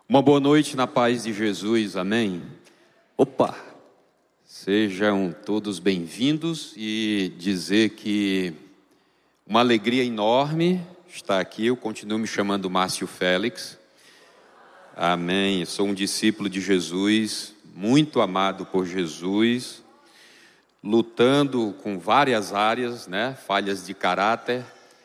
Uma boa noite na paz de Jesus, amém? Opa! Sejam todos bem-vindos e dizer que uma alegria enorme estar aqui. Eu continuo me chamando Márcio Félix, amém? Eu sou um discípulo de Jesus, muito amado por Jesus, lutando com várias áreas, falhas de caráter,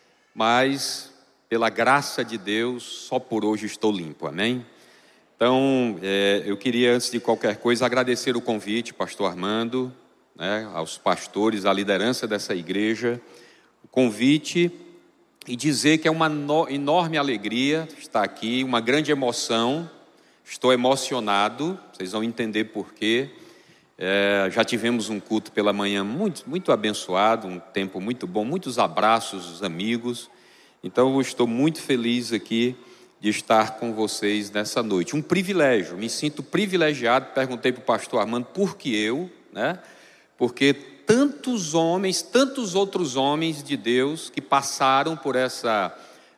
mas pela graça de Deus, só por hoje estou limpo, amém? Então, eu queria, antes de qualquer coisa, agradecer o convite, pastor Armando, aos pastores, à liderança dessa igreja, o convite e dizer que é uma enorme alegria estar aqui, uma grande emoção, estou emocionado, vocês vão entender por quê. Já tivemos um culto pela manhã muito, muito abençoado, um tempo muito bom, muitos abraços dos amigos, então eu estou muito feliz aqui de estar com vocês nessa noite. Um privilégio, me sinto privilegiado. Perguntei para o pastor Armando por que eu, porque tantos homens, tantos outros homens de Deus que passaram por essa,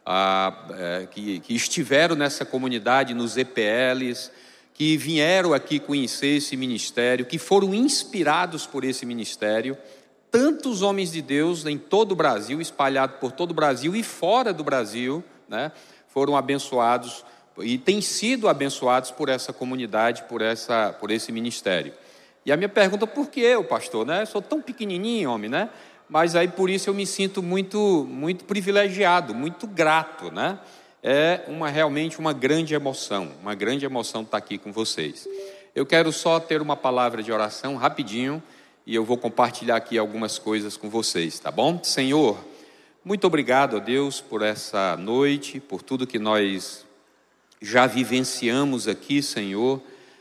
que estiveram nessa comunidade, nos EPLs, que vieram aqui conhecer esse ministério, que foram inspirados por esse ministério, tantos homens de Deus em todo o Brasil, espalhados por todo o Brasil e fora do Brasil, foram abençoados e têm sido abençoados por essa comunidade, por esse ministério. E a minha pergunta, por que eu, pastor? Eu sou tão pequenininho, homem, mas aí por isso eu me sinto muito, muito privilegiado, muito grato, É realmente uma grande emoção estar aqui com vocês. Eu quero só ter uma palavra de oração rapidinho e eu vou compartilhar aqui algumas coisas com vocês, tá bom? Senhor, muito obrigado a Deus por essa noite, por tudo que nós já vivenciamos aqui, Senhor,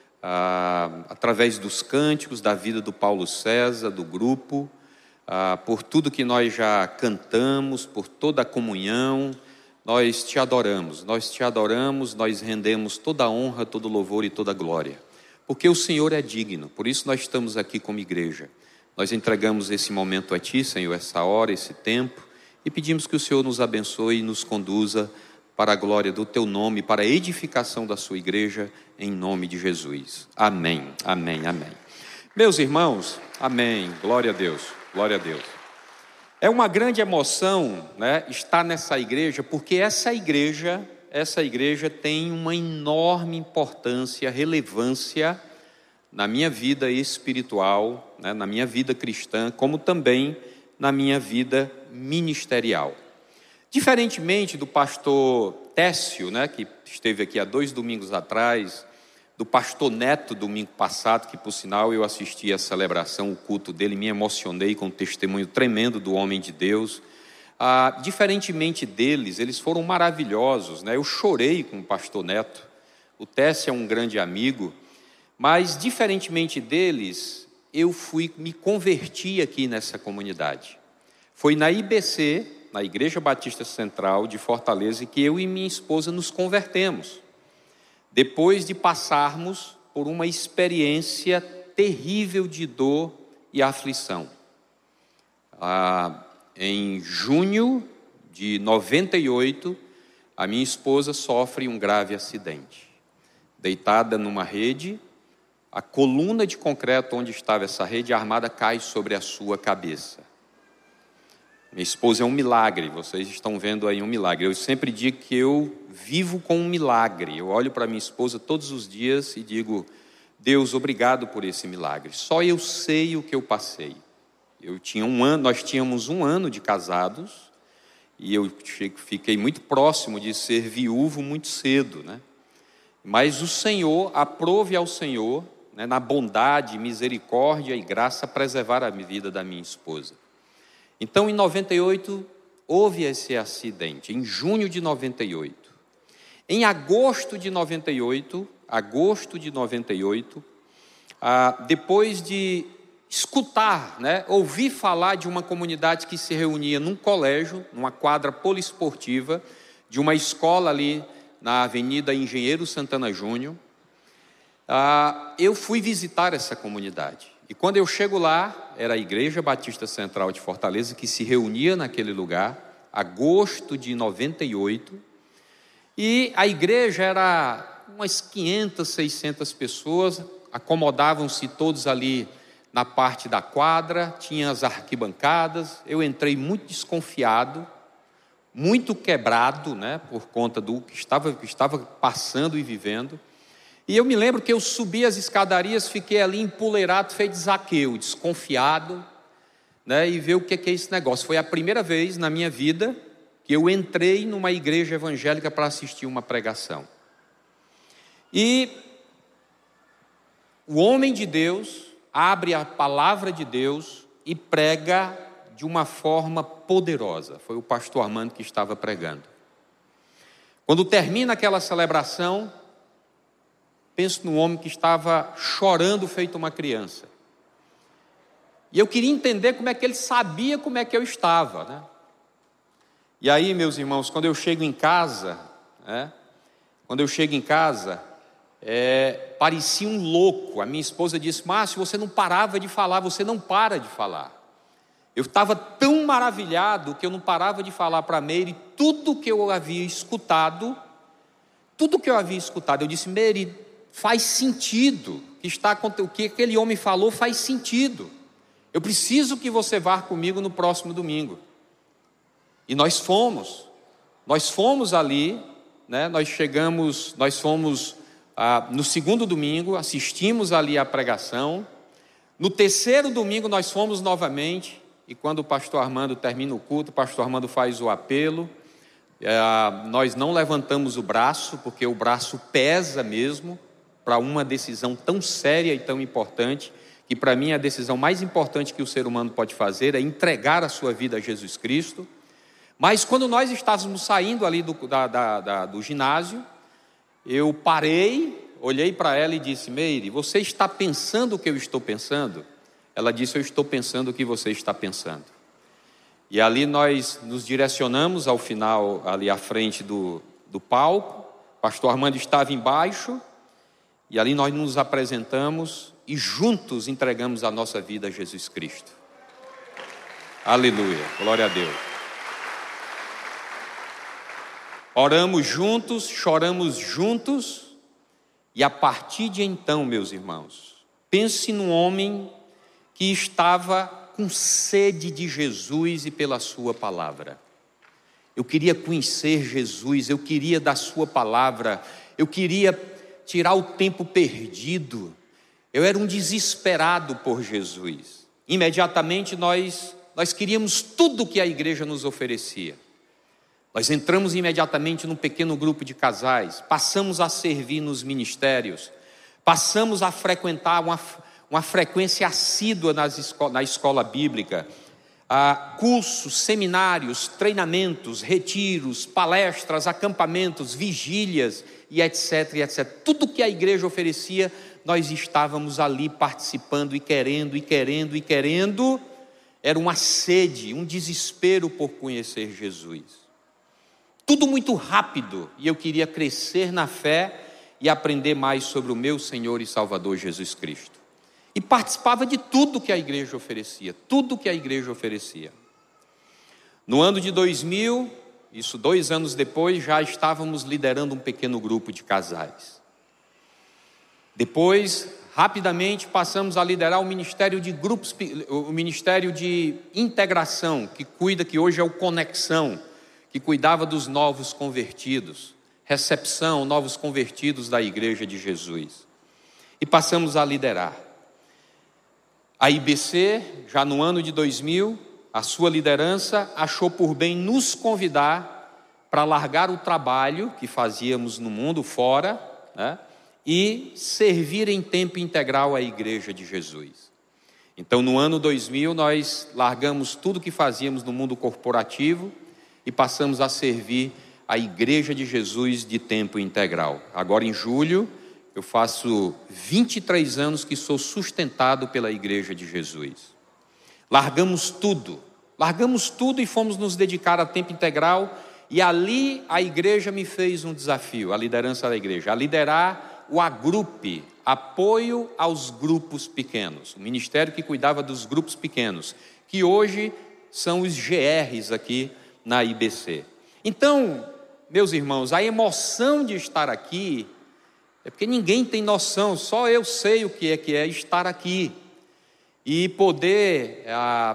através dos cânticos, da vida do Paulo César, do grupo, por tudo que nós já cantamos, por toda a comunhão. Nós te adoramos, nós rendemos toda a honra, todo o louvor e toda a glória, porque o Senhor é digno. Por isso nós estamos aqui como igreja. Nós entregamos esse momento a Ti, Senhor, essa hora, esse tempo, e pedimos que o Senhor nos abençoe e nos conduza para a glória do Teu nome, para a edificação da Sua igreja, em nome de Jesus. Amém, amém, amém. Meus irmãos, amém, glória a Deus, glória a Deus. É uma grande emoção, estar nessa igreja, porque essa igreja tem uma enorme importância, relevância na minha vida espiritual, na minha vida cristã, como também na minha vida ministerial. Diferentemente do pastor Técio, que esteve aqui há 2 domingos atrás, do pastor Neto domingo passado, que por sinal eu assisti a celebração, o culto dele, me emocionei com o testemunho tremendo do homem de Deus. Diferentemente deles, eles foram maravilhosos, Eu chorei com o pastor Neto. O Técio é um grande amigo, mas diferentemente deles, eu me converti aqui nessa comunidade. Foi na IBC, na Igreja Batista Central de Fortaleza, que eu e minha esposa nos convertemos, depois de passarmos por uma experiência terrível de dor e aflição. Em junho de 98, a minha esposa sofre um grave acidente. Deitada numa rede, a coluna de concreto onde estava essa rede armada cai sobre a sua cabeça. Minha esposa é um milagre, vocês estão vendo aí um milagre. Eu sempre digo que eu vivo com um milagre. Eu olho para minha esposa todos os dias e digo, Deus, obrigado por esse milagre. Só eu sei o que eu passei. Nós tínhamos 1 ano de casados e eu fiquei muito próximo de ser viúvo muito cedo, Mas o Senhor, aprove ao Senhor, na bondade, misericórdia e graça, preservar a vida da minha esposa. Então, em 98, houve esse acidente, em junho de 98. Em agosto de 98, depois de escutar, ouvir falar de uma comunidade que se reunia num colégio, numa quadra poliesportiva, de uma escola ali na Avenida Engenheiro Santana Júnior, eu fui visitar essa comunidade. E quando eu chego lá, era a Igreja Batista Central de Fortaleza, que se reunia naquele lugar, agosto de 98, e a igreja era umas 500, 600 pessoas, acomodavam-se todos ali na parte da quadra, tinha as arquibancadas. Eu entrei muito desconfiado, muito quebrado, né, por conta do que estava passando e vivendo. E eu me lembro que eu subi as escadarias, fiquei ali empoleirado, feito Zaqueu, desconfiado, né, e ver o que é esse negócio. Foi a primeira vez na minha vida que eu entrei numa igreja evangélica para assistir uma pregação. E o homem de Deus abre a palavra de Deus e prega de uma forma poderosa. Foi o pastor Armando que estava pregando. Quando termina aquela celebração, penso num homem que estava chorando feito uma criança. E eu queria entender como é que ele sabia como é que eu estava, né? E aí, meus irmãos, quando eu chego em casa, parecia um louco. A minha esposa disse: Márcio, você não parava de falar, você não para de falar. Eu estava tão maravilhado que eu não parava de falar para a Meire tudo que eu havia escutado. Eu disse: Meire, faz sentido, o que aquele homem falou faz sentido. Eu preciso que você vá comigo no próximo domingo. E nós fomos ali, né? Nós fomos no segundo domingo, assistimos ali a pregação. No terceiro domingo nós fomos novamente, e quando o pastor Armando termina o culto, o pastor Armando faz o apelo. Nós não levantamos o braço, porque o braço pesa mesmo, para uma decisão tão séria e tão importante, que para mim a decisão mais importante que o ser humano pode fazer é entregar a sua vida a Jesus Cristo. Mas quando nós estávamos saindo ali do ginásio, eu parei, olhei para ela e disse: Meire, você está pensando o que eu estou pensando? Ela disse: eu estou pensando o que você está pensando. E ali nós nos direcionamos ao final, ali à frente do palco. O pastor Armando estava embaixo, e ali nós nos apresentamos e juntos entregamos a nossa vida a Jesus Cristo. Aleluia, glória a Deus. Oramos juntos, choramos juntos, e a partir de então, meus irmãos, pense num homem que estava com sede de Jesus e pela sua palavra. Eu queria conhecer Jesus, eu queria da sua palavra, eu queria tirar o tempo perdido. Eu era um desesperado por Jesus. Imediatamente nós queríamos tudo que a igreja nos oferecia. Nós entramos imediatamente num pequeno grupo de casais, passamos a servir nos ministérios, passamos a frequentar uma frequência assídua na escola bíblica, cursos, seminários, treinamentos, retiros, palestras, acampamentos, vigílias e etc, etc. Tudo que a igreja oferecia, nós estávamos ali participando e querendo. Era uma sede, um desespero por conhecer Jesus. Tudo muito rápido, e eu queria crescer na fé e aprender mais sobre o meu Senhor e Salvador Jesus Cristo. E participava de tudo que a igreja oferecia, No ano de 2000, isso 2 anos depois, já estávamos liderando um pequeno grupo de casais. Depois, rapidamente, passamos a liderar o ministério de grupos, o ministério de integração, que hoje é o Conexão, que cuidava dos novos convertidos, recepção, novos convertidos da igreja de Jesus. E passamos a liderar. A IBC, já no ano de 2000, a sua liderança achou por bem nos convidar para largar o trabalho que fazíamos no mundo fora, né, e servir em tempo integral a igreja de Jesus. Então, no ano 2000, nós largamos tudo que fazíamos no mundo corporativo e passamos a servir a igreja de Jesus de tempo integral. Agora, em julho, eu faço 23 anos que sou sustentado pela igreja de Jesus. Largamos tudo e fomos nos dedicar a tempo integral, e ali a igreja me fez um desafio, a liderança da igreja, a liderar o Agrupe, apoio aos grupos pequenos, o ministério que cuidava dos grupos pequenos, que hoje são os GRs aqui na IBC. Então, meus irmãos, a emoção de estar aqui É porque ninguém tem noção, só eu sei o que é estar aqui e poder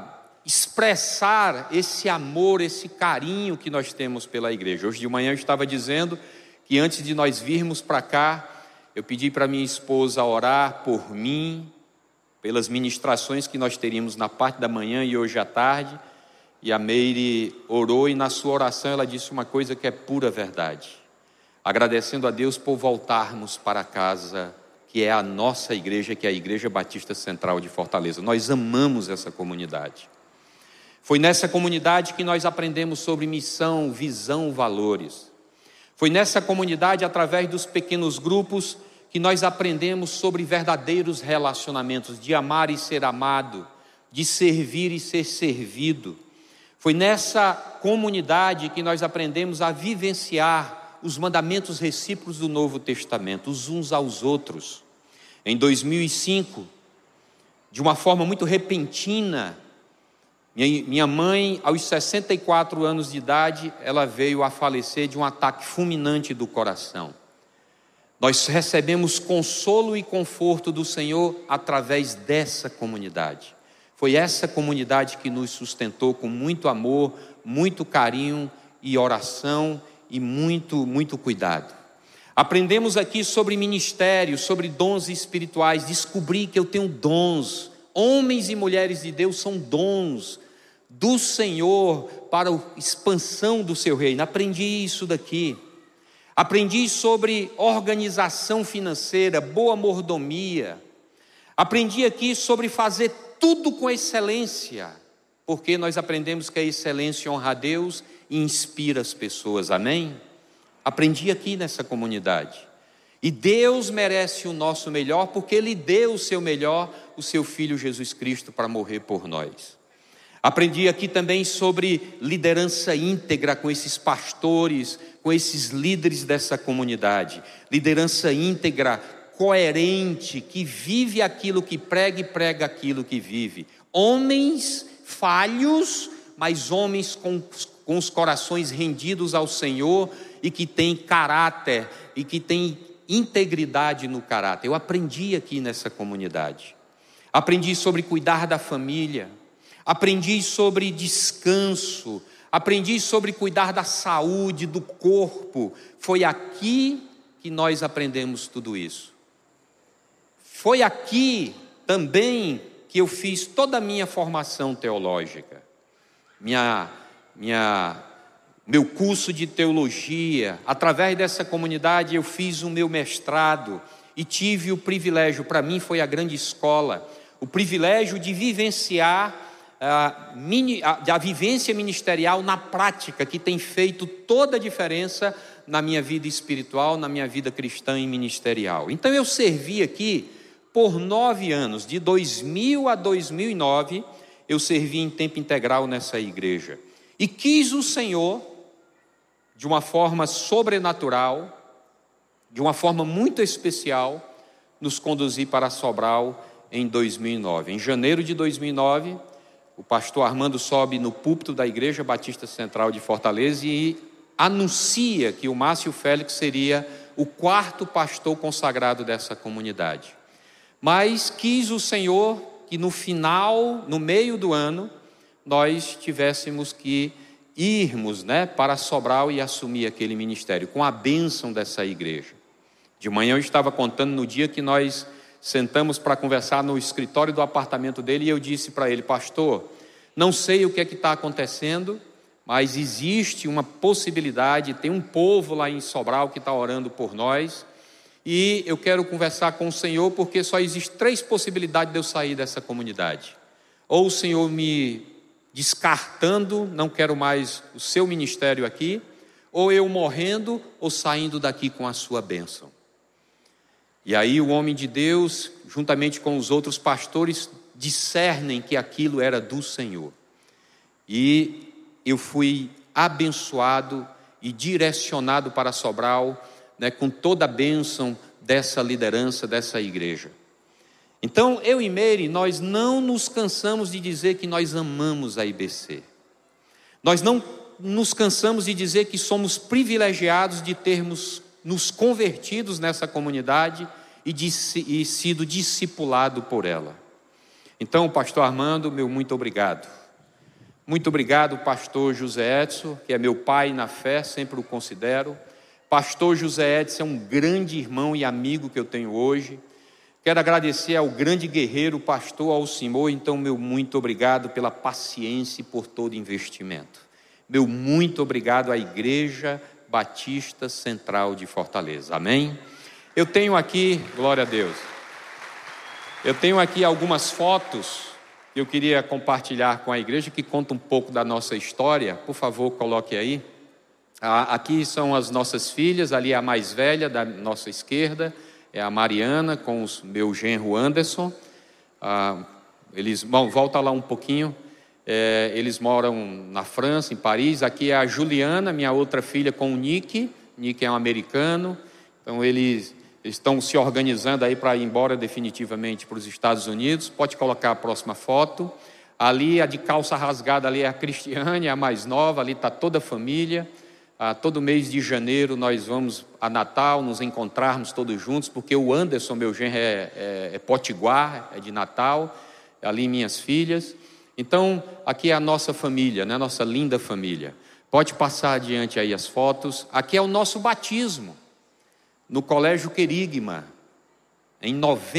expressar esse amor, esse carinho que nós temos pela igreja. Hoje de manhã eu estava dizendo que antes de nós virmos para cá, eu pedi para minha esposa orar por mim, pelas ministrações que nós teríamos na parte da manhã e hoje à tarde, e a Meire orou e na sua oração ela disse uma coisa que é pura verdade, agradecendo a Deus por voltarmos para casa, que é a nossa igreja, que é a Igreja Batista Central de Fortaleza. Nós amamos essa comunidade. Foi nessa comunidade que nós aprendemos sobre missão, visão, valores. Foi nessa comunidade, através dos pequenos grupos, que nós aprendemos sobre verdadeiros relacionamentos, de amar e ser amado, de servir e ser servido. Foi nessa comunidade que nós aprendemos a vivenciar os mandamentos recíprocos do Novo Testamento, os uns aos outros. Em 2005, de uma forma muito repentina, minha mãe, aos 64 anos de idade, ela veio a falecer de um ataque fulminante do coração. Nós recebemos consolo e conforto do Senhor através dessa comunidade. Foi essa comunidade que nos sustentou com muito amor, muito carinho e oração e muito cuidado. Aprendemos aqui sobre ministério, sobre dons espirituais. Descobri que eu tenho dons. Homens e mulheres de Deus são dons do Senhor para a expansão do seu reino. Aprendi isso daqui. Aprendi sobre organização financeira, boa mordomia. Aprendi aqui sobre fazer tudo com excelência, porque nós aprendemos que a excelência honra a Deus e inspira as pessoas, amém? Aprendi aqui nessa comunidade. E Deus merece o nosso melhor, porque Ele deu o seu melhor, o seu Filho Jesus Cristo, para morrer por nós. Aprendi aqui também sobre liderança íntegra com esses pastores, com esses líderes dessa comunidade. Liderança íntegra, coerente, que vive aquilo que prega e prega aquilo que vive. Homens falhos, mas homens com os corações rendidos ao Senhor e que têm caráter e que têm integridade no caráter. Eu aprendi aqui nessa comunidade. Aprendi sobre cuidar da família. Aprendi sobre descanso. Aprendi sobre cuidar da saúde, do corpo. Foi aqui que nós aprendemos tudo isso. Foi aqui também que eu fiz toda a minha formação teológica. Meu curso de teologia. Através dessa comunidade eu fiz o meu mestrado e tive o privilégio, para mim foi a grande escola, o privilégio de vivenciar a vivência ministerial na prática, que tem feito toda a diferença na minha vida espiritual, na minha vida cristã e ministerial. Então eu servi aqui por 9 anos, de 2000 a 2009, eu servi em tempo integral nessa igreja. E quis o Senhor, de uma forma sobrenatural, de uma forma muito especial, nos conduzir para Sobral em 2009. Em janeiro de 2009, o pastor Armando sobe no púlpito da Igreja Batista Central de Fortaleza e anuncia que o Márcio Félix seria o 4º pastor consagrado dessa comunidade. Mas quis o Senhor que no final, no meio do ano, nós tivéssemos que irmos, para Sobral e assumir aquele ministério, com a bênção dessa igreja. De manhã eu estava contando no dia que nós sentamos para conversar no escritório do apartamento dele e eu disse para ele: pastor, não sei o que é que está acontecendo, mas existe uma possibilidade, tem um povo lá em Sobral que está orando por nós e eu quero conversar com o Senhor porque só existem 3 possibilidades de eu sair dessa comunidade. Ou o Senhor me descartando, não quero mais o seu ministério aqui, ou eu morrendo ou saindo daqui com a sua bênção. E aí o homem de Deus, juntamente com os outros pastores, discernem que aquilo era do Senhor. E eu fui abençoado e direcionado para Sobral, com toda a bênção dessa liderança, dessa igreja. Então, eu e Meire, nós não nos cansamos de dizer que nós amamos a IBC. Nós não nos cansamos de dizer que somos privilegiados de termos nos convertidos nessa comunidade e sido discipulado por ela. Então, pastor Armando, meu muito obrigado. Muito obrigado, pastor José Edson, que é meu pai na fé, sempre o considero. Pastor José Edson é um grande irmão e amigo que eu tenho hoje. Quero agradecer ao grande guerreiro, pastor Alcimor. Então, meu muito obrigado pela paciência e por todo investimento. Meu muito obrigado à Igreja Batista Central de Fortaleza. Amém? Eu tenho aqui, glória a Deus, eu tenho aqui algumas fotos que eu queria compartilhar com a igreja, que conta um pouco da nossa história. Por favor, coloque aí. Aqui são as nossas filhas, ali a mais velha da nossa esquerda, é a Mariana com o meu genro Anderson. Volta lá um pouquinho. Eles moram na França, em Paris. Aqui é a Juliana, minha outra filha, com o Nick. Nick é um americano. Então eles estão se organizando aí para ir embora definitivamente para os Estados Unidos. Pode colocar a próxima foto. Ali, a de calça rasgada, ali é a Cristiane, a mais nova. Ali está toda a família. Todo mês de janeiro nós vamos a Natal, nos encontrarmos todos juntos, porque o Anderson, meu genro, é potiguar, é de Natal. Ali minhas filhas. Então, aqui é a nossa família, né? Nossa linda família. Pode passar adiante aí as fotos. Aqui é o nosso batismo, no Colégio Querigma, em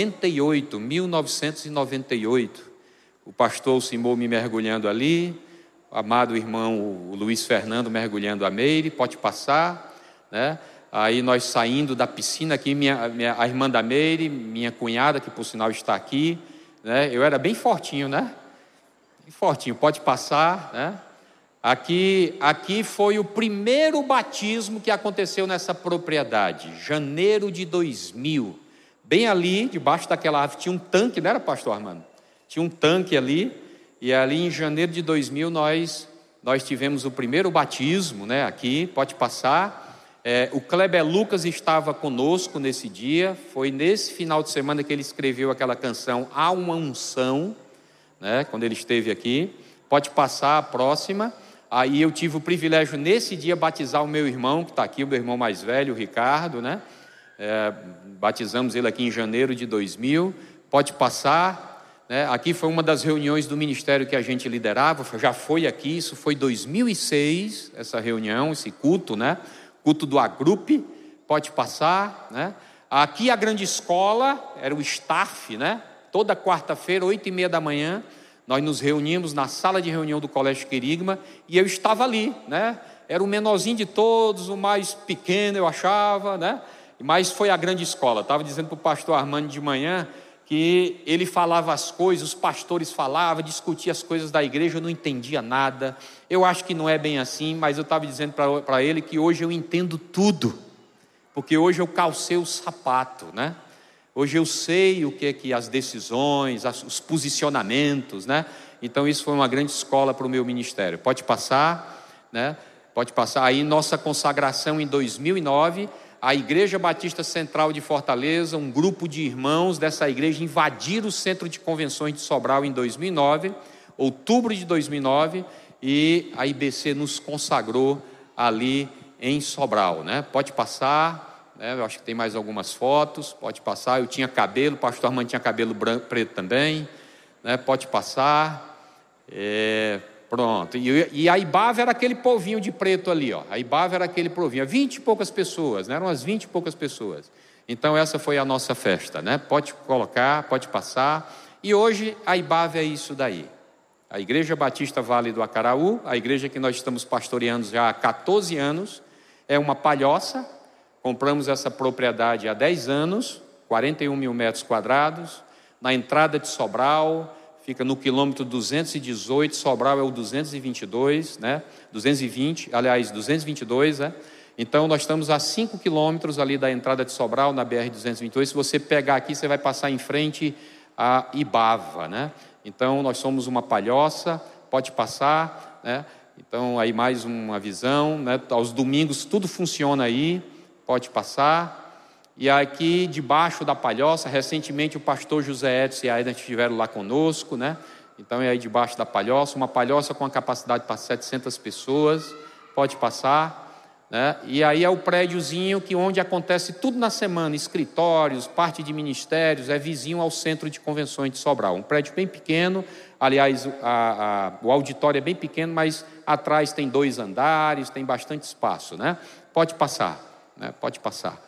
1998. O pastor Alcimor me mergulhando ali, o amado irmão o Luiz Fernando mergulhando a Meire. Pode passar, né? Aí nós saindo da piscina aqui, a irmã da Meire, minha cunhada, que por sinal está aqui, né? Eu era bem fortinho, né? Bem fortinho, pode passar, né? Aqui foi o primeiro batismo que aconteceu nessa propriedade, janeiro de 2000. Bem ali, debaixo daquela árvore, tinha um tanque, não era, pastor Armando? Tinha um tanque ali, e ali em janeiro de 2000 nós tivemos o primeiro batismo, né? Aqui, pode passar. O Kleber Lucas estava conosco nesse dia. Foi nesse final de semana que ele escreveu aquela canção Há uma Unção, né? Quando ele esteve aqui. Pode passar a próxima. Aí eu tive o privilégio nesse dia batizar o meu irmão, que está aqui, o meu irmão mais velho, o Ricardo, né? Batizamos ele aqui em janeiro de 2000. Pode passar. Aqui foi uma das reuniões do ministério que a gente liderava, já foi aqui, isso foi 2006, essa reunião, esse culto, né? Culto do Agrupe. Pode passar, né? Aqui a grande escola, era o staff, né? Toda quarta-feira, 8h30 da manhã, nós nos reuníamos na sala de reunião do Colégio Querigma, e eu estava ali, né? Era o menorzinho de todos, o mais pequeno, eu achava, né? Mas foi a grande escola. Estava dizendo para o pastor Armando de manhã que ele falava as coisas, os pastores falavam, discutia as coisas da igreja, eu não entendia nada. Eu acho que não é bem assim, mas eu estava dizendo para ele que hoje eu entendo tudo, porque hoje eu calcei o sapato, né? Hoje eu sei o que é que as decisões, os posicionamentos, né? Então isso foi uma grande escola para o meu ministério. Pode passar, né? Pode passar. Aí nossa consagração em 2009, a Igreja Batista Central de Fortaleza, um grupo de irmãos dessa igreja invadiram o Centro de Convenções de Sobral em 2009, outubro de 2009, e a IBC nos consagrou ali em Sobral, né? Pode passar, né? Eu acho que tem mais algumas fotos, pode passar. Eu tinha cabelo, o pastor Armando tinha cabelo preto também, né? Pode passar. Pronto, e a Ibava era aquele povinho de preto ali, ó. A Ibava era aquele povinho, 20 e poucas pessoas, né? Eram umas 20 e poucas pessoas. Então essa foi a nossa festa, né? Pode colocar, pode passar. E hoje a Ibava é isso daí. A Igreja Batista Vale do Acaraú, a igreja que nós estamos pastoreando já há 14 anos, é uma palhoça. Compramos essa propriedade há 10 anos, 41 mil metros quadrados, na entrada de Sobral. Fica no quilômetro 218, Sobral é o 222, né? 222, né? Então nós estamos a 5 quilômetros ali da entrada de Sobral, na BR-222. Se você pegar aqui, você vai passar em frente a Ibava, né? Então nós somos uma palhoça, pode passar, né? Então aí mais uma visão, né? Aos domingos tudo funciona aí, pode passar. E aqui debaixo da palhoça, recentemente o pastor José Edson e a Edna estiveram lá conosco, né? Então é aí debaixo da palhoça, uma palhoça com a capacidade para 700 pessoas, pode passar, né? E aí é o prédiozinho onde acontece tudo na semana, escritórios, parte de ministérios, é vizinho ao Centro de Convenções de Sobral. Um prédio bem pequeno, aliás, o auditório é bem pequeno, mas atrás tem 2 andares, tem bastante espaço, né? Pode passar, né? Pode passar.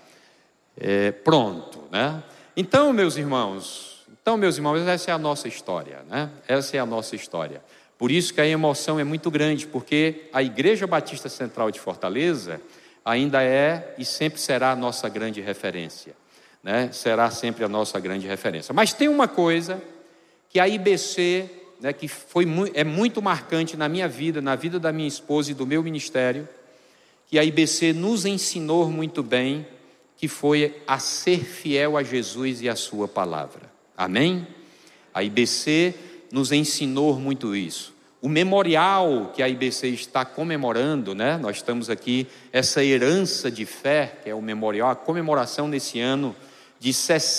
Pronto, né? Então, meus irmãos, essa é a nossa história, né? Essa é a nossa história. Por isso que a emoção é muito grande, porque a Igreja Batista Central de Fortaleza ainda é e sempre será a nossa grande referência, né? Será sempre a nossa grande referência. Mas tem uma coisa que a IBC, né, que é muito marcante na minha vida, na vida da minha esposa e do meu ministério, que a IBC nos ensinou muito bem, que foi a ser fiel a Jesus e a sua palavra. Amém? A IBC nos ensinou muito isso. O memorial que a IBC está comemorando, né? Nós estamos aqui, essa herança de fé, que é o memorial, a comemoração nesse ano de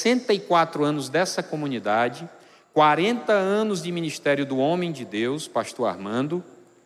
64 anos dessa comunidade, 40 anos de ministério do homem de Deus, pastor Armando,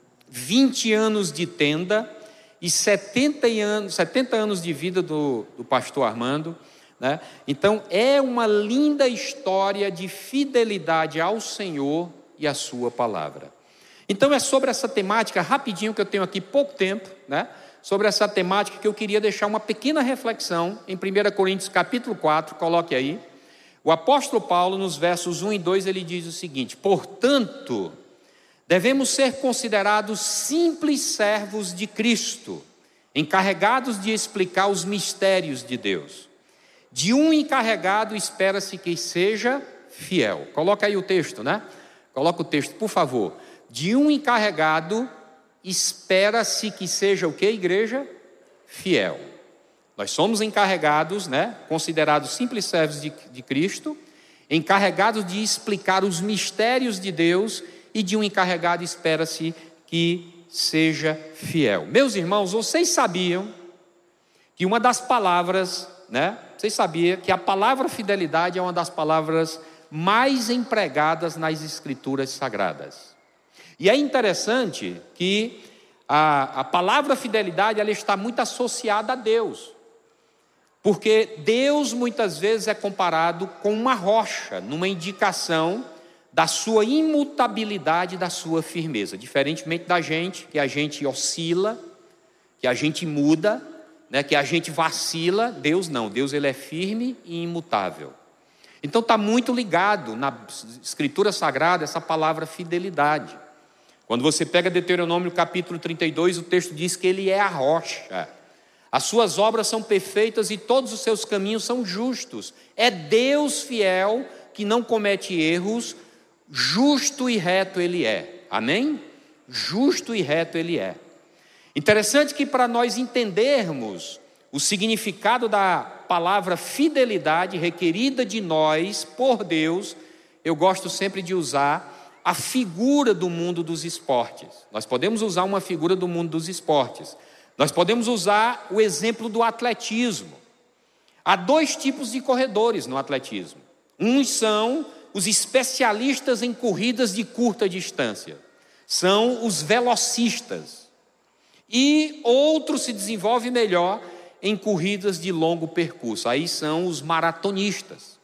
20 anos de tenda e 70 anos de vida do pastor Armando, né? Então é uma linda história de fidelidade ao Senhor e à sua palavra. Então é sobre essa temática, rapidinho, que eu tenho aqui pouco tempo, né? Sobre essa temática que eu queria deixar uma pequena reflexão em 1 Coríntios capítulo 4, coloque aí. O apóstolo Paulo, nos versos 1 e 2, ele diz o seguinte: portanto, devemos ser considerados simples servos de Cristo, encarregados de explicar os mistérios de Deus. De um encarregado espera-se que seja fiel. Coloca aí o texto, né? Coloca o texto, por favor. De um encarregado espera-se que seja o que, igreja? Fiel. Nós somos encarregados, né? Considerados simples servos de Cristo, encarregados de explicar os mistérios de Deus, e de um encarregado espera-se que seja fiel. Meus irmãos, vocês sabiam que uma das palavras, né? Vocês sabiam que a palavra fidelidade é uma das palavras mais empregadas nas Escrituras Sagradas. E é interessante que a palavra fidelidade, ela está muito associada a Deus. Porque Deus muitas vezes é comparado com uma rocha, numa indicação da sua imutabilidade, da sua firmeza. Diferentemente da gente, que a gente oscila, que a gente muda, né, que a gente vacila, Deus não. Deus, ele é firme e imutável. Então está muito ligado na Escritura Sagrada essa palavra fidelidade. Quando você pega Deuteronômio capítulo 32, o texto diz que ele é a rocha. As suas obras são perfeitas e todos os seus caminhos são justos. É Deus fiel, que não comete erros, justo e reto ele é. Amém? Justo e reto ele é. Interessante que para nós entendermos o significado da palavra fidelidade requerida de nós por Deus, eu gosto sempre de usar a figura do mundo dos esportes. Nós podemos usar uma figura do mundo dos esportes. Nós podemos usar o exemplo do atletismo. Há 2 tipos de corredores no atletismo. Uns são os especialistas em corridas de curta distância. São os velocistas. E outro se desenvolve melhor em corridas de longo percurso. Aí são os maratonistas.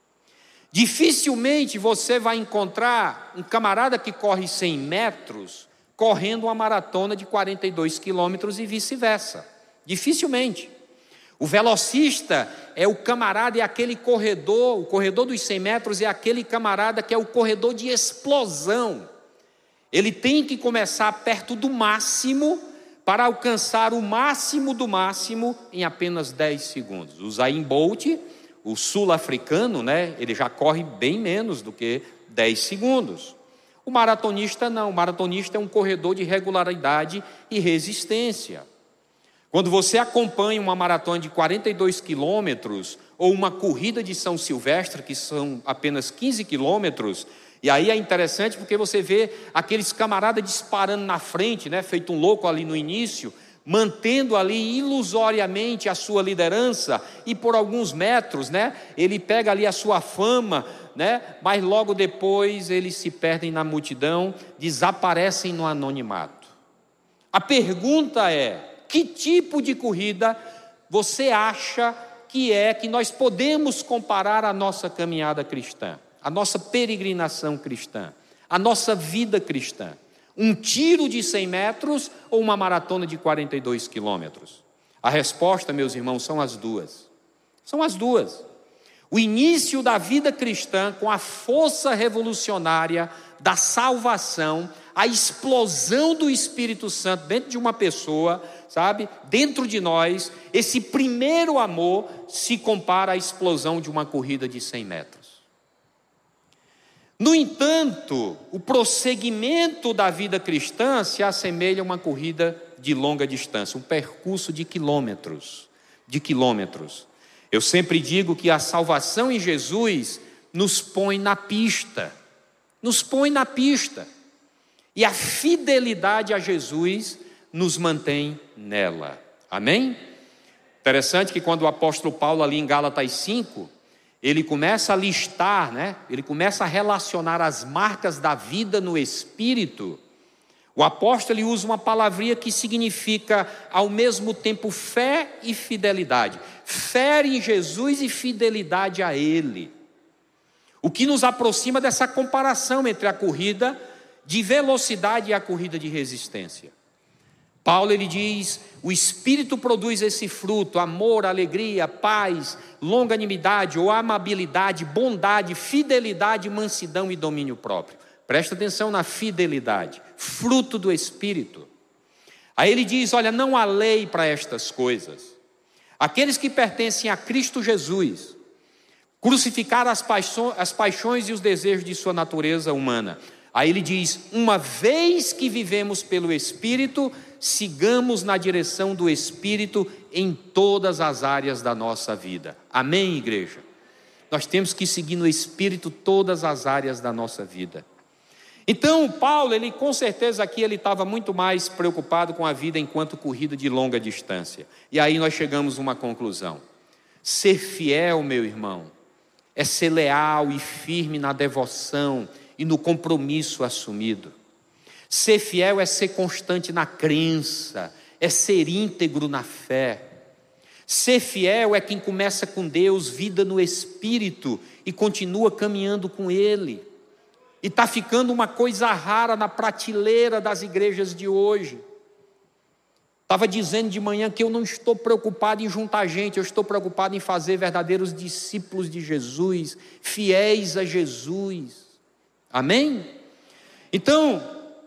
Dificilmente você vai encontrar um camarada que corre 100 metros correndo uma maratona de 42 quilômetros e vice-versa. Dificilmente. O velocista é o camarada, é aquele corredor, o corredor dos 100 metros é aquele camarada que é o corredor de explosão. Ele tem que começar perto do máximo para alcançar o máximo do máximo em apenas 10 segundos. O Usain Bolt, o sul-africano, né, ele já corre bem menos do que 10 segundos. O maratonista não, o maratonista é um corredor de regularidade e resistência. Quando você acompanha uma maratona de 42 quilômetros ou uma corrida de São Silvestre, que são apenas 15 quilômetros, e aí é interessante porque você vê aqueles camaradas disparando na frente, né, feito um louco ali no início, mantendo ali ilusoriamente a sua liderança, e por alguns metros, né, ele pega ali a sua fama, né, mas logo depois eles se perdem na multidão, desaparecem no anonimato. A pergunta é: Que tipo de corrida você acha que nós podemos comparar a nossa caminhada cristã, a nossa peregrinação cristã, a nossa vida cristã? Um tiro de 100 metros ou uma maratona de 42 quilômetros? A resposta, meus irmãos, são as duas. São as duas. O início da vida cristã com a força revolucionária da salvação, a explosão do Espírito Santo dentro de uma pessoa, sabe? Dentro de nós, esse primeiro amor se compara à explosão de uma corrida de 100 metros. No entanto, o prosseguimento da vida cristã se assemelha a uma corrida de longa distância, um percurso de quilômetros. Eu sempre digo que a salvação em Jesus nos põe na pista. E a fidelidade a Jesus nos mantém nela. Amém? Interessante que quando o apóstolo Paulo ali em Gálatas 5, ele começa a listar, ele começa a relacionar as marcas da vida no Espírito. O apóstolo ele usa uma palavrinha que significa ao mesmo tempo fé e fidelidade. Fé em Jesus e fidelidade a Ele. O que nos aproxima dessa comparação entre a corrida de velocidade e a corrida de resistência. Paulo ele diz, o Espírito produz esse fruto, amor, alegria, paz, longanimidade ou amabilidade, bondade, fidelidade, mansidão e domínio próprio. Presta atenção na fidelidade, fruto do Espírito. Aí ele diz, olha, não há lei para estas coisas. Aqueles que pertencem a Cristo Jesus, crucificaram as paixões e os desejos de sua natureza humana. Aí ele diz, uma vez que vivemos pelo Espírito, sigamos na direção do Espírito em todas as áreas da nossa vida. Amém, igreja? Nós temos que seguir no Espírito todas as áreas da nossa vida. Então, Paulo, ele com certeza aqui ele estava muito mais preocupado com a vida enquanto corrida de longa distância. E aí nós chegamos a uma conclusão. Ser fiel, meu irmão, é ser leal e firme na devoção e no compromisso assumido. Ser fiel é ser constante na crença, é ser íntegro na fé. Ser fiel é quem começa com Deus, vida no Espírito, e continua caminhando com Ele. E está ficando uma coisa rara na prateleira das igrejas de hoje. Estava dizendo de manhã que eu não estou preocupado em juntar gente, eu estou preocupado em fazer verdadeiros discípulos de Jesus, fiéis a Jesus. Amém? Então,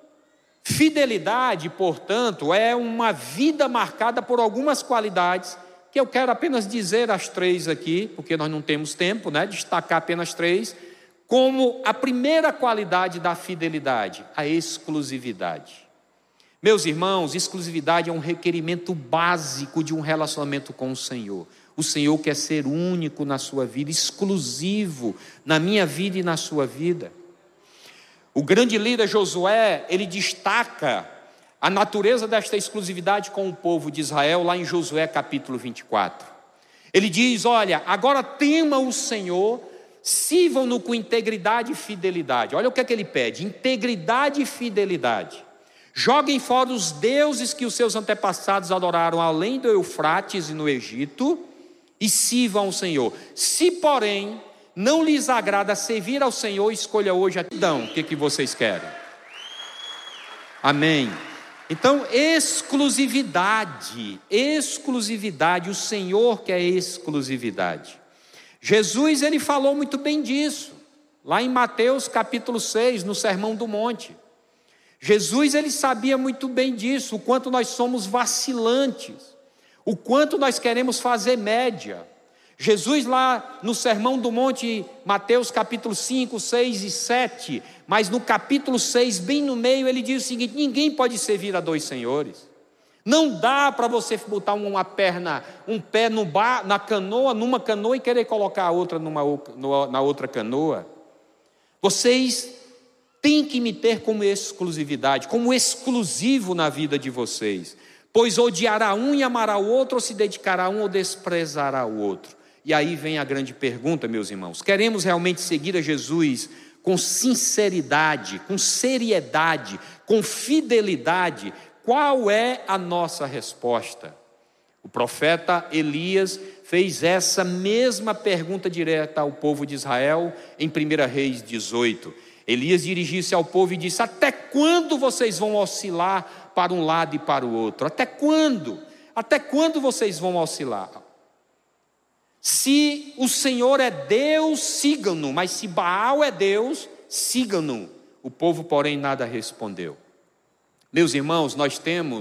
fidelidade, portanto, é uma vida marcada por algumas qualidades, que eu quero apenas dizer as três aqui, porque nós não temos tempo, destacar apenas três, como a primeira qualidade da fidelidade, a exclusividade. Meus irmãos, exclusividade é um requerimento básico de um relacionamento com o Senhor. O Senhor quer ser único na sua vida, exclusivo na minha vida e na sua vida. O grande líder Josué, ele destaca a natureza desta exclusividade com o povo de Israel, lá em Josué capítulo 24. Ele diz, olha, agora tema o Senhor, sirvam-no com integridade e fidelidade. Olha o que é que ele pede, integridade e fidelidade. Joguem fora os deuses que os seus antepassados adoraram além do Eufrates e no Egito, e sirvam ao Senhor. Se, porém, não lhes agrada servir ao Senhor, escolha hoje a então, o que vocês querem? Amém. Então, exclusividade, o Senhor quer exclusividade. Jesus, ele falou muito bem disso, lá em Mateus capítulo 6, no Sermão do Monte. Jesus, ele sabia muito bem disso, o quanto nós somos vacilantes, o quanto nós queremos fazer média. Jesus lá no Sermão do Monte, Mateus capítulo 5, 6 e 7, mas no capítulo 6, bem no meio, ele diz o seguinte, ninguém pode servir a dois senhores. Não dá para você botar uma perna, um pé na canoa, numa canoa e querer colocar a outra na outra canoa. Vocês têm que me ter como exclusividade, como exclusivo na vida de vocês. Pois odiará um e amará o outro, ou se dedicará a um ou desprezará o outro. E aí vem a grande pergunta, meus irmãos. Queremos realmente seguir a Jesus com sinceridade, com seriedade, com fidelidade, Qual é a nossa resposta? O profeta Elias fez essa mesma pergunta direta ao povo de Israel em 1 Reis 18. Elias dirigiu-se ao povo e disse: até quando vocês vão oscilar para um lado e para o outro? Até quando? Até quando vocês vão oscilar? Se o Senhor é Deus, sigam-no, mas se Baal é Deus, sigam-no. O povo, porém, nada respondeu. Meus irmãos, nós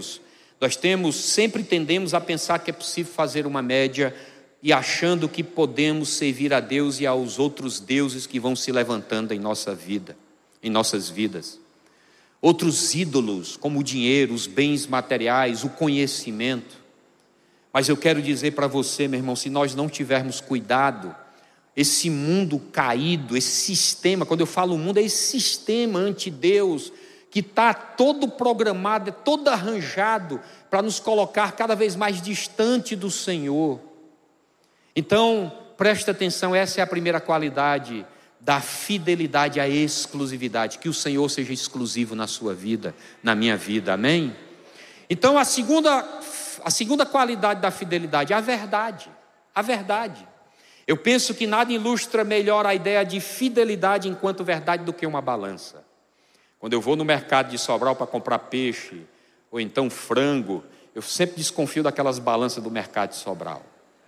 sempre tendemos a pensar que é possível fazer uma média e achando que podemos servir a Deus e aos outros deuses que vão se levantando em nossa vida, em nossas vidas. Outros ídolos, como o dinheiro, os bens materiais, o conhecimento. Mas eu quero dizer para você, meu irmão, se nós não tivermos cuidado, esse mundo caído, esse sistema, quando eu falo mundo, é esse sistema anti-Deus, que está todo programado, todo arranjado para nos colocar cada vez mais distante do Senhor. Então, preste atenção, essa é a primeira qualidade da fidelidade à exclusividade, que o Senhor seja exclusivo na sua vida, na minha vida, amém? Então, a segunda qualidade da fidelidade é a verdade, a verdade. Eu penso que nada ilustra melhor a ideia de fidelidade enquanto verdade do que uma balança. Quando eu vou no mercado de Sobral para comprar peixe, ou então frango, eu sempre desconfio daquelas balanças do mercado de Sobral.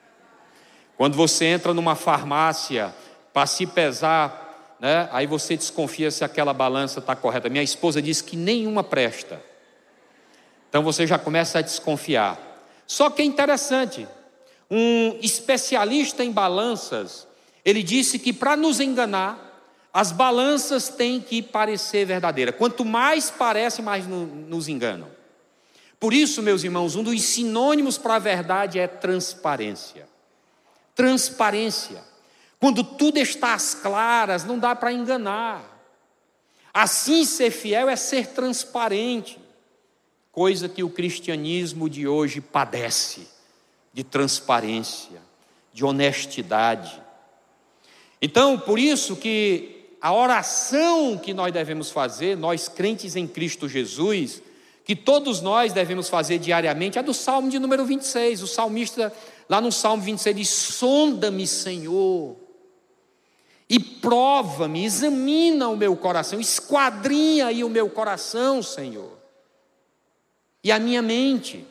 Quando você entra numa farmácia para se pesar, né, aí você desconfia se aquela balança está correta. Minha esposa disse que nenhuma presta. Então você já começa a desconfiar. Só que é interessante, um especialista em balanças, ele disse que para nos enganar, as balanças têm que parecer verdadeiras. Quanto mais parece, mais nos enganam. Por isso, meus irmãos, um dos sinônimos para a verdade é transparência. Transparência. Quando tudo está às claras, não dá para enganar. Assim, ser fiel é ser transparente. Coisa que o cristianismo de hoje padece, de transparência, de honestidade. Então, por isso que a oração que nós devemos fazer, nós crentes em Cristo Jesus, que todos nós devemos fazer diariamente, é do Salmo de número 26. O salmista, lá no Salmo 26, diz: sonda-me, Senhor, e prova-me, examina o meu coração, esquadrinha aí o meu coração, Senhor, e a minha mente.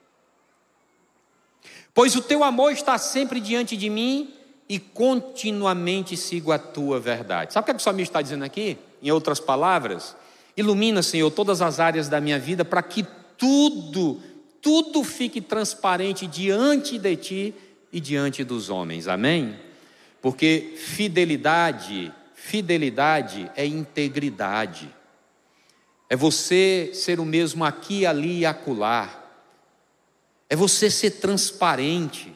Pois o teu amor está sempre diante de mim, e continuamente sigo a tua verdade. Sabe o que o salmista está dizendo aqui? Em outras palavras, ilumina, Senhor, todas as áreas da minha vida, para que tudo fique transparente diante de ti e diante dos homens, amém? Porque fidelidade é integridade, é você ser o mesmo aqui, ali e acolá, é você ser transparente,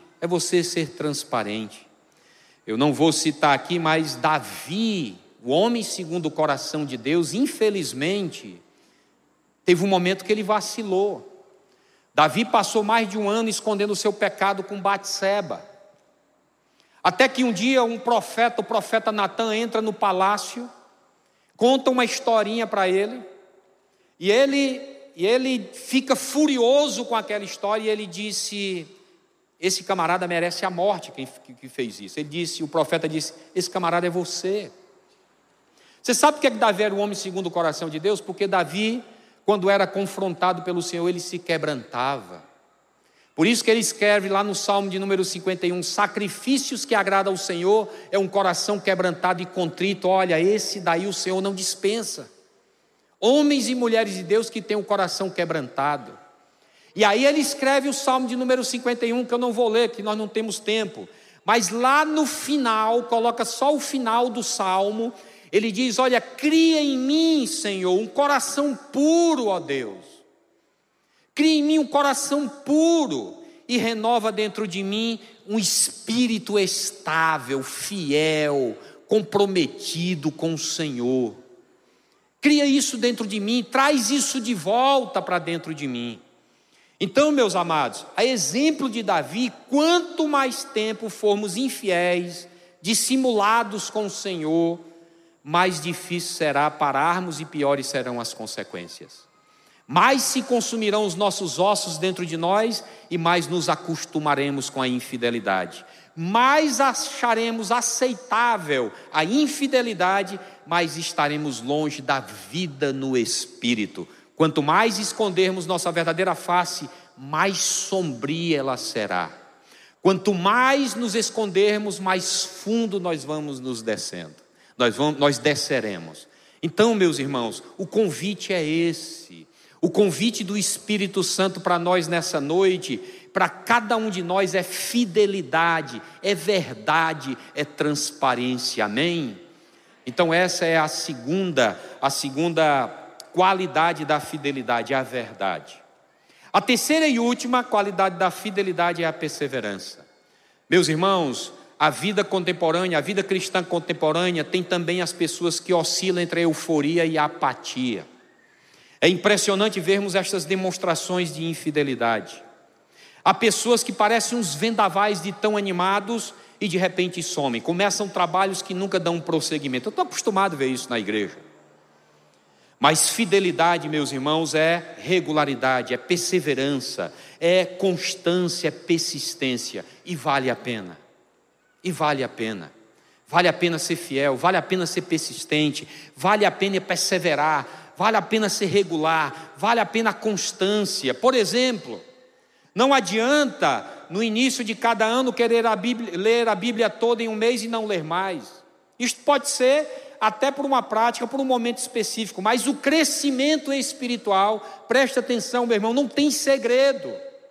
Eu não vou citar aqui, mas Davi, o homem segundo o coração de Deus, infelizmente, teve um momento que ele vacilou. Davi passou mais de 1 ano escondendo o seu pecado com Batseba. Até que um dia o profeta Natã entra no palácio, conta uma historinha para ele, e ele fica furioso com aquela história, e ele disse: esse camarada merece a morte, quem fez isso. O profeta disse: esse camarada é você. Você sabe por que Davi era o homem segundo o coração de Deus? Porque Davi, quando era confrontado pelo Senhor, ele se quebrantava. Por isso que ele escreve lá no Salmo de número 51, sacrifícios que agradam ao Senhor é um coração quebrantado e contrito. Olha, esse daí o Senhor não dispensa. Homens e mulheres de Deus que têm o coração quebrantado. E aí ele escreve o Salmo de número 51, que eu não vou ler, que nós não temos tempo. Mas lá no final, coloca só o final do Salmo, ele diz: olha, cria em mim, Senhor, um coração puro, ó Deus. Cria em mim um coração puro e renova dentro de mim um espírito estável, fiel, comprometido com o Senhor. Cria isso dentro de mim, traz isso de volta para dentro de mim. Então, meus amados, a exemplo de Davi, quanto mais tempo formos infiéis, dissimulados com o Senhor, mais difícil será pararmos e piores serão as consequências. mais se consumirão os nossos ossos dentro de nós e mais nos acostumaremos com a infidelidade. Mais acharemos aceitável a infidelidade, mais estaremos longe da vida no Espírito. Quanto mais escondermos nossa verdadeira face, mais sombria ela será. Quanto mais nos escondermos, mais fundo nós vamos nos descendo. Nós desceremos. Então, meus irmãos, o convite é esse. O convite do Espírito Santo para nós nessa noite, para cada um de nós, é fidelidade, é verdade, é transparência. Amém? Então essa é a segunda qualidade da fidelidade, a verdade. A terceira e última qualidade da fidelidade é a perseverança. Meus irmãos, a vida contemporânea, a vida cristã contemporânea tem também as pessoas que oscilam entre a euforia e a apatia. É impressionante vermos estas demonstrações de infidelidade. Há pessoas que parecem uns vendavais de tão animados e de repente somem. Começam trabalhos que nunca dão prosseguimento. Eu estou acostumado a ver isso na igreja. Mas fidelidade, meus irmãos, é regularidade, é perseverança, é constância, é persistência. E vale a pena. E vale a pena. Vale a pena ser fiel, vale a pena ser persistente, vale a pena perseverar, vale a pena ser regular, vale a pena a constância. Por exemplo, não adianta no início de cada ano querer ler a Bíblia toda em um mês e não ler mais. Isto pode ser até por uma prática, por um momento específico, mas o crescimento espiritual, presta atenção, meu irmão, não tem segredo.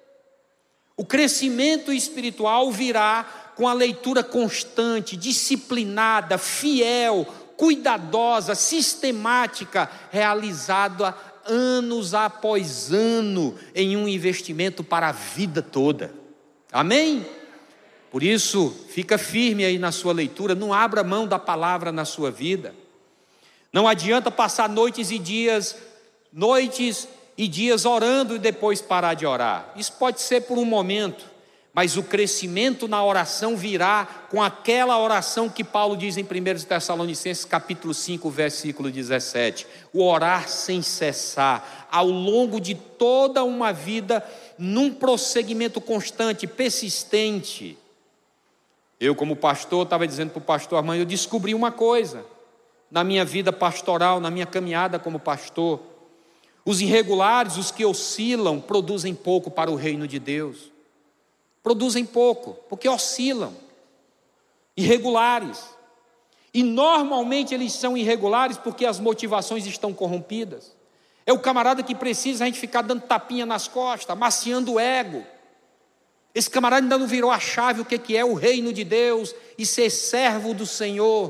O crescimento espiritual virá com a leitura constante, disciplinada, fiel, cuidadosa, sistemática, realizada anos após ano, em um investimento para a vida toda. Amém? Por isso, fica firme aí na sua leitura, não abra mão da palavra na sua vida. Não adianta passar noites e dias orando e depois parar de orar. Isso pode ser por um momento, mas o crescimento na oração virá com aquela oração que Paulo diz em 1 Tessalonicenses capítulo 5, versículo 17. O orar sem cessar, ao longo de toda uma vida, num prosseguimento constante, persistente. Eu, como pastor, estava dizendo para o pastor Armando, eu descobri uma coisa na minha vida pastoral, na minha caminhada como pastor. Os irregulares, os que oscilam, produzem pouco para o reino de Deus. Produzem pouco, porque oscilam. Irregulares. E normalmente eles são irregulares porque as motivações estão corrompidas. É o camarada que precisa a gente ficar dando tapinha nas costas, amaciando o ego. Esse camarada ainda não virou a chave o que é o reino de Deus e ser servo do Senhor.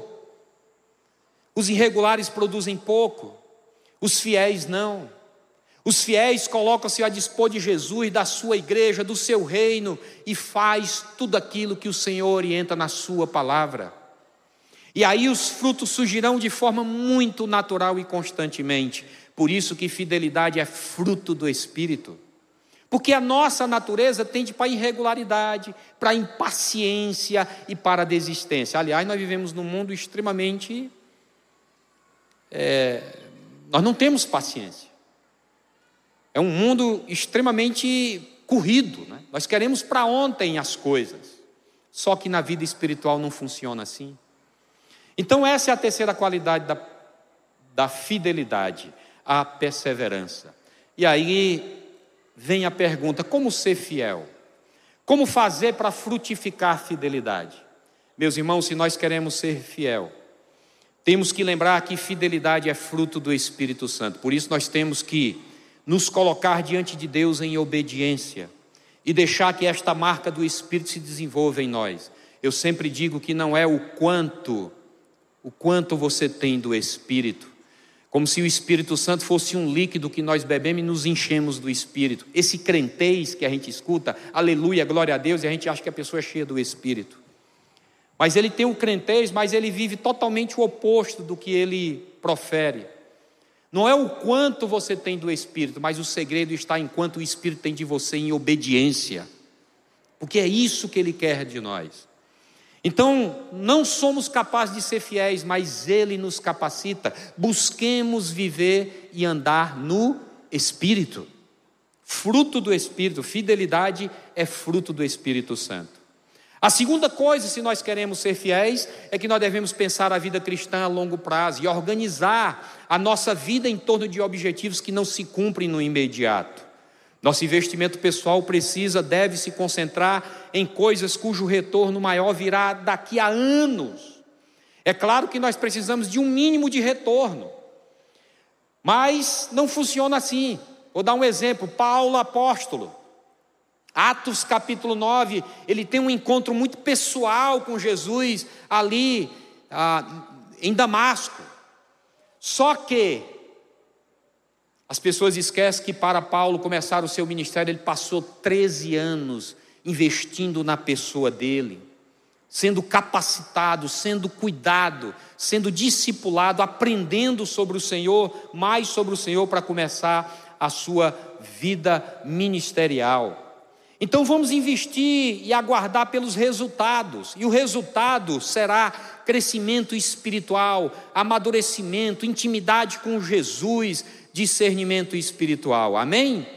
Os irregulares produzem pouco, os fiéis não. Os fiéis colocam-se a dispor de Jesus, da sua igreja, do seu reino, e faz tudo aquilo que o Senhor orienta na sua palavra. E aí os frutos surgirão de forma muito natural e constantemente. Por isso que fidelidade é fruto do Espírito. Porque a nossa natureza tende para a irregularidade, para a impaciência e para a desistência. Aliás, nós vivemos num mundo extremamente... nós não temos paciência. É um mundo extremamente corrido, né? Nós queremos para ontem as coisas. Só que na vida espiritual não funciona assim. Então essa é a terceira qualidade da fidelidade, a perseverança. E aí vem a pergunta, como ser fiel? Como fazer para frutificar a fidelidade? Meus irmãos, se nós queremos ser fiel, temos que lembrar que fidelidade é fruto do Espírito Santo. Por isso nós temos que nos colocar diante de Deus em obediência e deixar que esta marca do Espírito se desenvolva em nós. Eu sempre digo que não é o quanto você tem do Espírito, como se o Espírito Santo fosse um líquido que nós bebemos e nos enchemos do Espírito. Esse crentez que a gente escuta, aleluia, glória a Deus, e a gente acha que a pessoa é cheia do Espírito. Mas ele tem o crentez, mas ele vive totalmente o oposto do que ele profere. Não é o quanto você tem do Espírito, mas o segredo está em quanto o Espírito tem de você em obediência. Porque é isso que ele quer de nós. Então, não somos capazes de ser fiéis, mas ele nos capacita. Busquemos viver e andar no Espírito. Fruto do Espírito. Fidelidade é fruto do Espírito Santo. A segunda coisa, se nós queremos ser fiéis, é que nós devemos pensar a vida cristã a longo prazo e organizar a nossa vida em torno de objetivos que não se cumprem no imediato. Nosso investimento pessoal deve se concentrar em coisas cujo retorno maior virá daqui a anos. É claro que nós precisamos de um mínimo de retorno, mas não funciona assim. Vou dar um exemplo. Paulo, apóstolo, Atos capítulo 9, ele tem um encontro muito pessoal com Jesus ali em Damasco. Só que as pessoas esquecem que para Paulo começar o seu ministério, ele passou 13 anos investindo na pessoa dele, sendo capacitado, sendo cuidado, sendo discipulado, aprendendo sobre o Senhor, mais sobre o Senhor para começar a sua vida ministerial. Então vamos investir e aguardar pelos resultados, e o resultado será crescimento espiritual, amadurecimento, intimidade com Jesus, discernimento espiritual. Amém?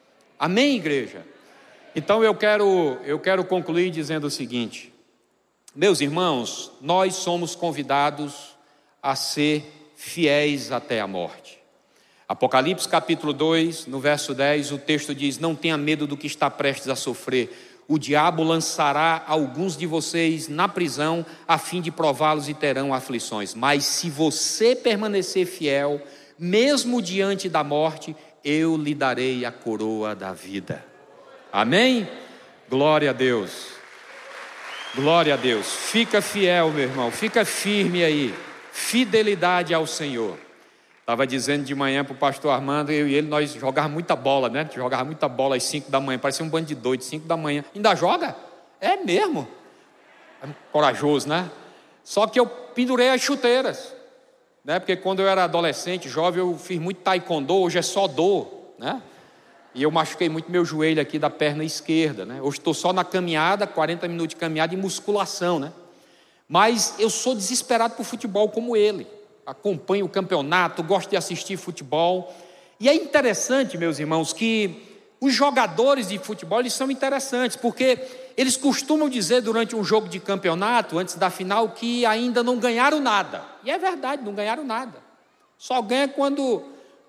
Amém, igreja? Então eu quero concluir dizendo o seguinte: meus irmãos, nós somos convidados a ser fiéis até a morte. Apocalipse capítulo 2, no verso 10, o texto diz: não tenha medo do que está prestes a sofrer. O diabo lançará alguns de vocês na prisão, a fim de prová-los, e terão aflições. Mas se você permanecer fiel, mesmo diante da morte, eu lhe darei a coroa da vida. Amém? Glória a Deus. Glória a Deus. Fica fiel, meu irmão, fica firme aí. Fidelidade ao Senhor. Estava dizendo de manhã para o pastor Armando, eu e ele, nós jogávamos muita bola, né? Jogava muita bola às 5 da manhã, parecia um bando de doido, 5 da manhã. Ainda joga? É mesmo. É corajoso, né? Só que eu pendurei as chuteiras, né? Porque quando eu era adolescente, jovem, eu fiz muito taekwondo, hoje é só dor, né? E eu machuquei muito meu joelho aqui da perna esquerda, né? Hoje estou só na caminhada, 40 minutos de caminhada e musculação, né? Mas eu sou desesperado por futebol como ele. Acompanho o campeonato, gosto de assistir futebol. E é interessante, meus irmãos, que os jogadores de futebol, eles são interessantes, porque eles costumam dizer durante um jogo de campeonato, antes da final, que ainda não ganharam nada. E é verdade, não ganharam nada. Só ganha quando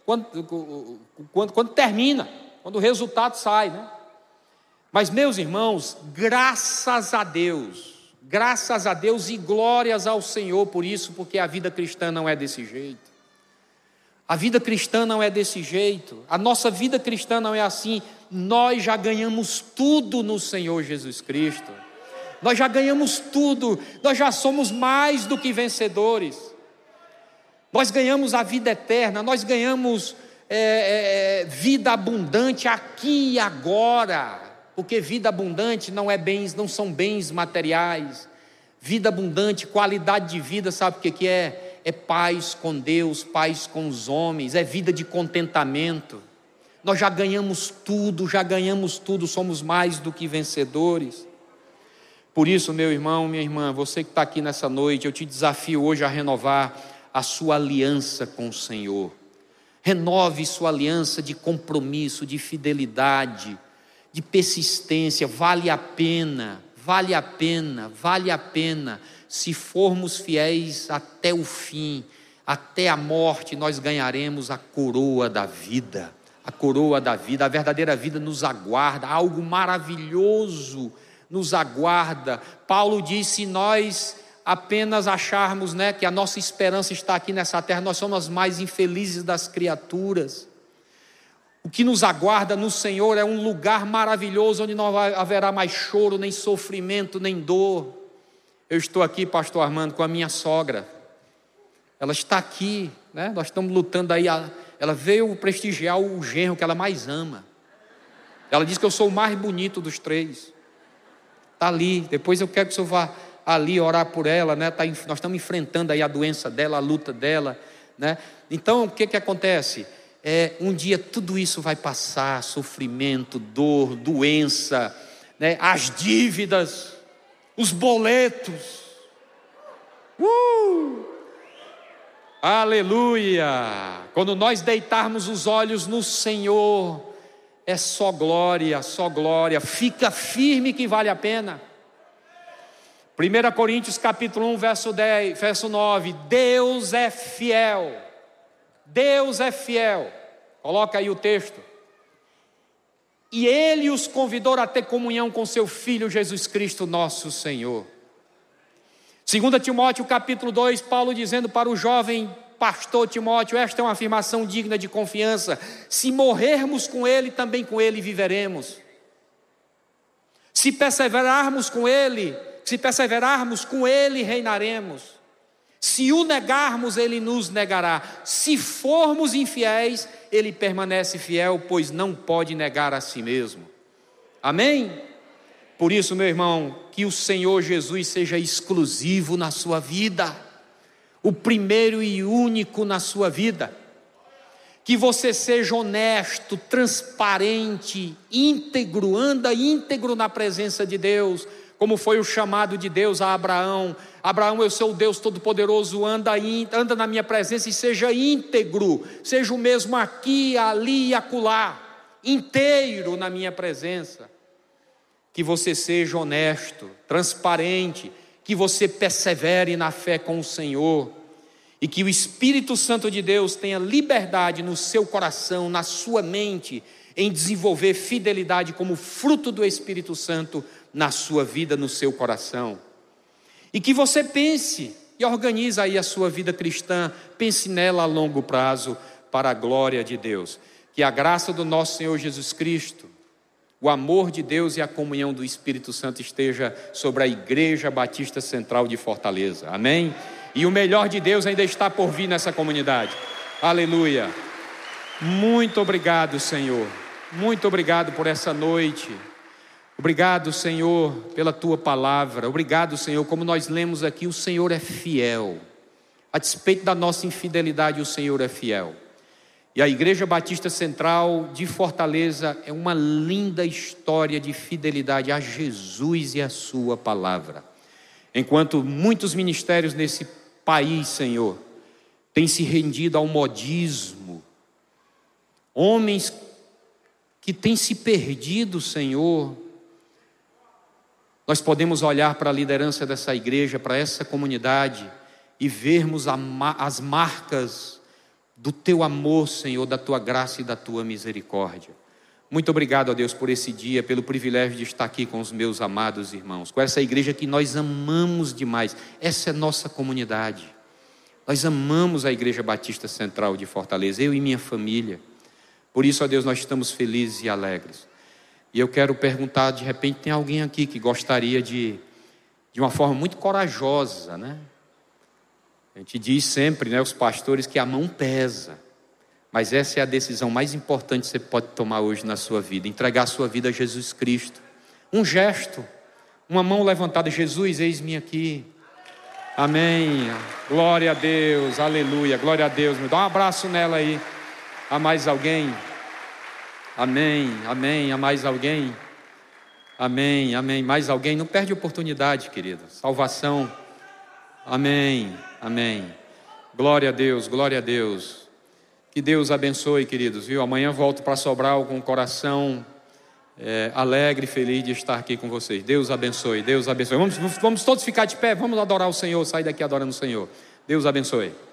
termina, quando o resultado sai, né? Mas, meus irmãos, graças a Deus e glórias ao Senhor por isso, porque a vida cristã não é desse jeito. A vida cristã não é desse jeito. A nossa vida cristã não é assim. Nós já ganhamos tudo no Senhor Jesus Cristo. Nós já ganhamos tudo. Nós já somos mais do que vencedores. Nós ganhamos a vida eterna. Nós ganhamos vida abundante aqui e agora. Porque vida abundante não são bens materiais. Vida abundante, qualidade de vida, sabe o que é? É paz com Deus, paz com os homens, é vida de contentamento. Nós já ganhamos tudo, somos mais do que vencedores. Por isso, meu irmão, minha irmã, você que está aqui nessa noite, eu te desafio hoje a renovar a sua aliança com o Senhor. Renove sua aliança de compromisso, de fidelidade, de persistência. Vale a pena. Se formos fiéis até o fim, até a morte, nós ganharemos a coroa da vida. A coroa da vida, a verdadeira vida nos aguarda, algo maravilhoso nos aguarda. Paulo disse: se nós apenas acharmos, né, que a nossa esperança está aqui nessa terra, nós somos as mais infelizes das criaturas. O que nos aguarda no Senhor é um lugar maravilhoso, onde não haverá mais choro, nem sofrimento, nem dor. Eu estou aqui, pastor Armando, com a minha sogra. Ela está aqui, né? Nós estamos lutando aí. Ela veio prestigiar o genro que ela mais ama. Ela disse que eu sou o mais bonito dos três. Está ali. Depois eu quero que o senhor vá ali orar por ela, né? Nós estamos enfrentando aí a doença dela, a luta dela, né? Então, o que acontece? Um dia tudo isso vai passar, sofrimento, dor, doença, né? As dívidas, os boletos. Aleluia! Quando nós deitarmos os olhos no Senhor, é só glória, só glória. Fica firme que vale a pena. 1 Coríntios capítulo 1, verso 9. Deus é fiel. Deus é fiel. Coloca aí o texto. E Ele os convidou a ter comunhão com seu Filho Jesus Cristo, nosso Senhor. 2 Timóteo capítulo 2, Paulo dizendo para o jovem pastor Timóteo: esta é uma afirmação digna de confiança. Se morrermos com Ele, também com Ele viveremos. Se perseverarmos com Ele, reinaremos. Se o negarmos, Ele nos negará. Se formos infiéis, Ele permanece fiel, pois não pode negar a si mesmo. Amém? Por isso, meu irmão, que o Senhor Jesus seja exclusivo na sua vida, o primeiro e único na sua vida. Que você seja honesto, transparente, íntegro, anda íntegro na presença de Deus, como foi o chamado de Deus a Abraão. Abraão, eu sou o Deus Todo-Poderoso, anda na minha presença e seja íntegro, seja o mesmo aqui, ali e acolá, inteiro na minha presença. Que você seja honesto, transparente, que você persevere na fé com o Senhor, e que o Espírito Santo de Deus tenha liberdade no seu coração, na sua mente, em desenvolver fidelidade como fruto do Espírito Santo na sua vida, no seu coração. E que você pense e organize aí a sua vida cristã, pense nela a longo prazo, para a glória de Deus. Que a graça do nosso Senhor Jesus Cristo, o amor de Deus e a comunhão do Espírito Santo esteja sobre a Igreja Batista Central de Fortaleza. Amém? E o melhor de Deus ainda está por vir nessa comunidade. Aleluia. Muito obrigado, Senhor. Muito obrigado por essa noite. Obrigado, Senhor, pela Tua palavra. Obrigado, Senhor, como nós lemos aqui, o Senhor é fiel. A despeito da nossa infidelidade, o Senhor é fiel. E a Igreja Batista Central de Fortaleza é uma linda história de fidelidade a Jesus e a Sua palavra. Enquanto muitos ministérios nesse país, Senhor, têm se rendido ao modismo, homens que têm se perdido, Senhor, nós podemos olhar para a liderança dessa igreja, para essa comunidade, e vermos as marcas do Teu amor, Senhor, da Tua graça e da Tua misericórdia. Muito obrigado, ó Deus, por esse dia, pelo privilégio de estar aqui com os meus amados irmãos, com essa igreja que nós amamos demais. Essa é nossa comunidade. Nós amamos a Igreja Batista Central de Fortaleza, eu e minha família. Por isso, ó Deus, nós estamos felizes e alegres. E eu quero perguntar, de repente tem alguém aqui que gostaria de uma forma muito corajosa, né? A gente diz sempre, né, os pastores, que a mão pesa. Mas essa é a decisão mais importante que você pode tomar hoje na sua vida. Entregar a sua vida a Jesus Cristo. Um gesto, uma mão levantada. Jesus, eis-me aqui. Amém. Glória a Deus, aleluia. Glória a Deus. Dá um abraço nela aí. Há mais alguém? Amém, amém. Há mais alguém? Amém, amém. Mais alguém? Não perde oportunidade, querido. Salvação. Amém, amém. Glória a Deus, glória a Deus. Que Deus abençoe, queridos, viu? Amanhã volto para Sobral com o coração alegre e feliz de estar aqui com vocês. Deus abençoe, Deus abençoe. Vamos todos ficar de pé, vamos adorar o Senhor, sair daqui adorando o Senhor. Deus abençoe.